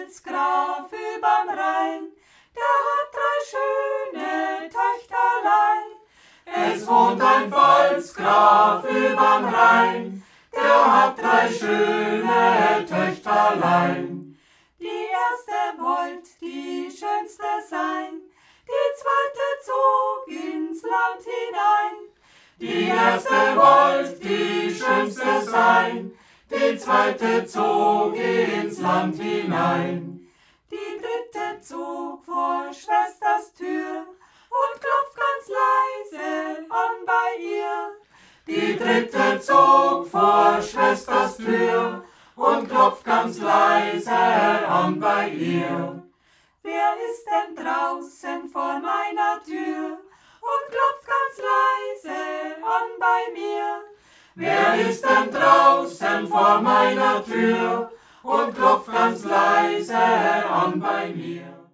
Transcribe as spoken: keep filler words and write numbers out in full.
Pfalzgraf überm Rhein, der hat drei schöne Töchterlein. Es wohnt ein Pfalzgraf überm Rhein, der hat drei schöne Töchterlein. Die erste wollt die schönste sein, die zweite zog ins Land hinein. Die erste wollt die schönste sein, die zweite zog ins Land hinein. Die dritte zog vor Schwesters Tür und klopft ganz leise an bei ihr. Die dritte zog vor Schwesters Tür und klopft ganz leise an bei ihr. Wer ist denn draußen vor meiner Tür und klopft ganz leise an bei mir? Wer ist denn draußen vor meiner Tür und klopft ganz leise an bei mir?